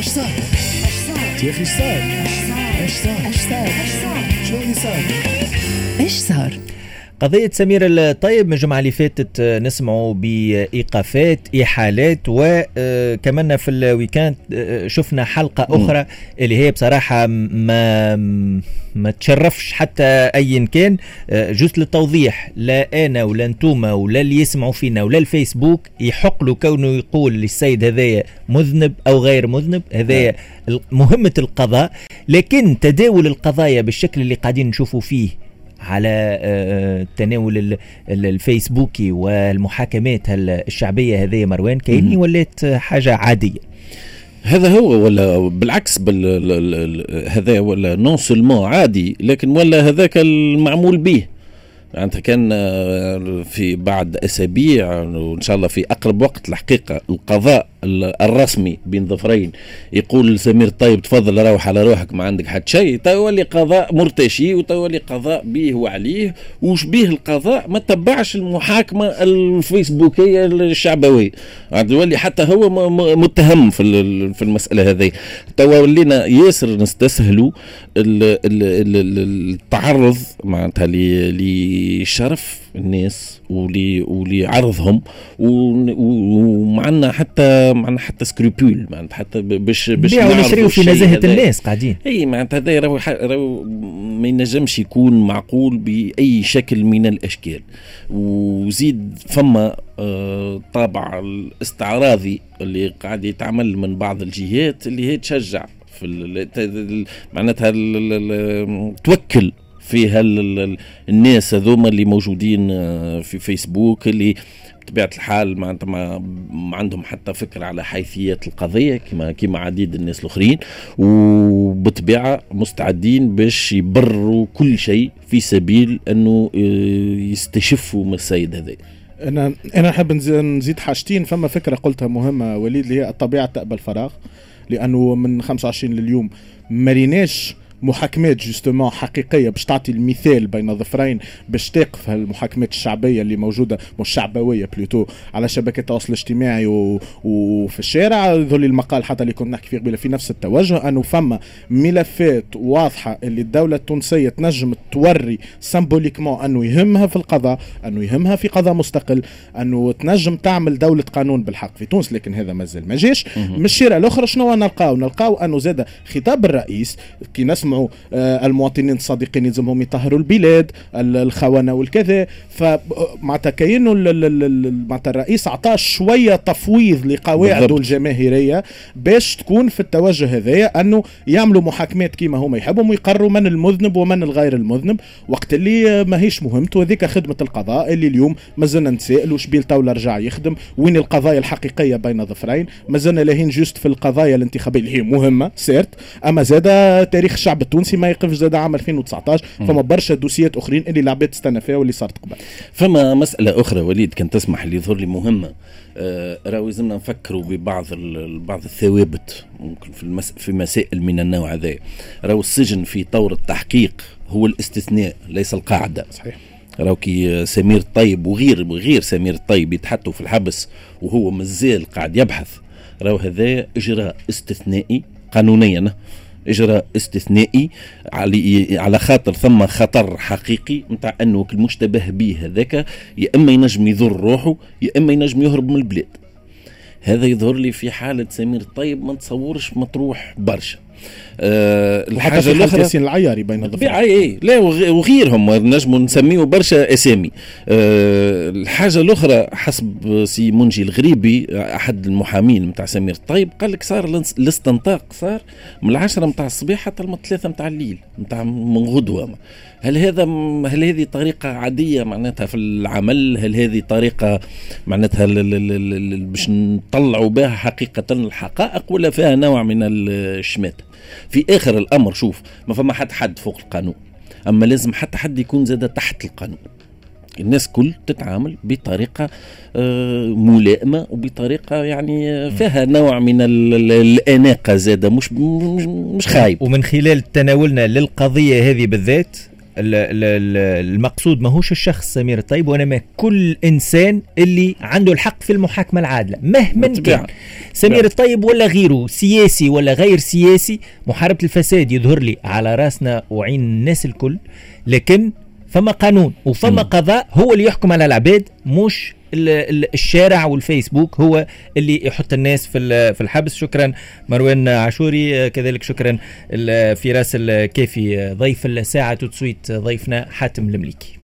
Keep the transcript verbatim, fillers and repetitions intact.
اش صار يا اخي؟ اش صار؟ اش صار؟ اش صار؟ شو اللي صار؟ ايش صار؟ قضية سمير الطيب من الجمعة اللي فاتت نسمعوا بإيقافات إحالات، وكمان في الويكاند شفنا حلقة أخرى اللي هي بصراحة ما ما تشرفش حتى أي كان. جزء للتوضيح، لا أنا ولا أنتوما ولا اللي يسمعوا فينا ولا الفيسبوك يحق له كونه يقول للسيد هذايا مذنب أو غير مذنب، هذايا مهمة القضاء. لكن تداول القضايا بالشكل اللي قاعدين نشوفوا فيه على التناول الفيسبوكي والمحاكمات الشعبية هذه مروان كأني وليت حاجة عادية. هذا هو ولا بالعكس بال هذا ولا نون سولمون عادي، لكن ولا هذاك المعمول به. أنت كان في بعد أسابيع وإن شاء الله في أقرب وقت الحقيقة القضاء الرسمي بين ظفرين يقول سمير طيب تفضل روح على روحك ما عندك حد شيء، تولي قضاء مرتشي وتولي قضاء به وعليه. وش به القضاء ما تبعش المحاكمة الفيسبوكية الشعبوية، تولي حتى هو متهم في في المسألة هذه. تولينا ياسر نستسهلوا التعرض معناتها لشرف الناس ولي ولعرضهم، ومعنا حتى معنا حتى سكروبول معناتها حتى باش باش نشريو في نزاهة الناس قاعدين. اي معناتها هذا راهو راهو ما ينجمش يكون معقول باي شكل من الاشكال. وزيد فما آه طابع الاستعراضي اللي قاعد يتعمل من بعض الجهات اللي هي تشجع في معناتها توكل فيها الناس هذوما اللي موجودين في فيسبوك، اللي بطبيعة الحال معناتها ما عندهم حتى فكرة على حيثية القضية كما كما عديد الناس الآخرين، وبطبيعة مستعدين باش يبرروا كل شيء في سبيل أنه يستشفوا من السيد هذا. أنا أنا أحب نزيد حاجتين. فما فكرة قلتها مهمة وليد اللي هي الطبيعة تقبل فراغ، لأنه من خمسة وعشرين لليوم مريناش محاكمات جوستومون حقيقيه باش تعطي المثال بين ظفرين باش تقف هالمحاكمات الشعبيه اللي موجوده مش شعبويه بلوتو على شبكه التواصل الاجتماعي و... وفي الشارع. ذولي المقال حتى اللي كنا نحكي فيه قبل في نفس التوجه، انه فما ملفات واضحه اللي الدوله التونسيه تنجم توري سامبوليكمون انه يهمها في القضاء، انه يهمها في قضاء مستقل، انه تنجم تعمل دوله قانون بالحق في تونس. لكن هذا مازال ما جاش. من الشارع الاخرى شنو نلقاو؟ نلقاو انه زاد خطاب الرئيس كي نسمع المواطنين الصادقين يلزمهم يطهروا البلاد، الخونة والكذا. فمعناتها كأنه معناتها الرئيس عطاه شوية تفويض لقواعده الجماهيرية باش تكون في التوجه هذايا أنه يعملوا محاكمات كيما هم يحبوا ويقرروا من المذنب ومن الغير المذنب، وقت اللي ما هيش مهمته. وذيك خدمة القضاء اللي اليوم ما زلنا نتسائل وش بيه الدولة رجع يخدم، وين القضايا الحقيقية بين ظفرين. ما زلنا لاهين جوست في القضايا الانتخابية اللي هي مهمة سيرت، أما زاد تاريخ الشعب التونسي ما يقفش زاد عام ألفين وتسعطاش. فما برشا دوسيات اخرين اللي العباد تستنى فيها واللي صارت قبل. فما مساله اخرى وليد كان تسمح اللي يظهر لي مهمه، آه راهو لازمنا نفكروا ببعض بعض الثوابت ممكن في المس... في مسائل من النوع هذا. راهو السجن في طور التحقيق هو الاستثناء ليس القاعده. صحيح. راهو كي سمير الطيب وغير وغير سمير الطيب يتحطوا في الحبس وهو مازال قاعد يبحث، راهو هذا اجراء استثنائي قانونيا، إجراء استثنائي على على خاطر ثم خطر حقيقي نتاع أنه المشتبه به هذاك يا إما ينجم يضر روحه يا إما ينجم يهرب من البلاد. هذا يظهر لي في حالة سمير الطيب ما نتصورش مطروح برشا. أه الحاجة الأخرى ياسين العياري بين الضفاف لا وغيرهم نجم نسميه برشا أسامي. أه الحاجة الأخرى حسب سي منجي الغريبي أحد المحامين متاع سمير الطيب قال لك صار الاستنطاق صار من العشرة متاع الصباح حتى الثلاثة متاع الليل متاع من غدوة. هل هذا هل هذه طريقة عادية معناتها في العمل؟ هل هذه طريقة معناتها باش نطلعوا بها حقيقة الحقائق ولا فيها نوع من الشمات؟ في آخر الأمر شوف ما فما حد حد فوق القانون، أما لازم حتى حد يكون زاد تحت القانون. الناس كل تتعامل بطريقة ملائمة وبطريقة يعني فيها نوع من الأناقة زادة مش مش خايب. ومن خلال تناولنا للقضية هذه بالذات المقصود ماهوش الشخص سمير الطيب وانما كل انسان اللي عنده الحق في المحاكمه العادله مهما كان سمير الطيب ولا غيره، سياسي ولا غير سياسي. محاربه الفساد يظهر لي على راسنا وعين الناس الكل، لكن فما قانون وفما قضاء هو اللي يحكم على العباد، مش الشارع والفيسبوك هو اللي يحط الناس في في الحبس. شكرا مروان عاشوري، كذلك شكرا فراس الكافي ضيف الساعة توتسويت ضيفنا حاتم المليكي.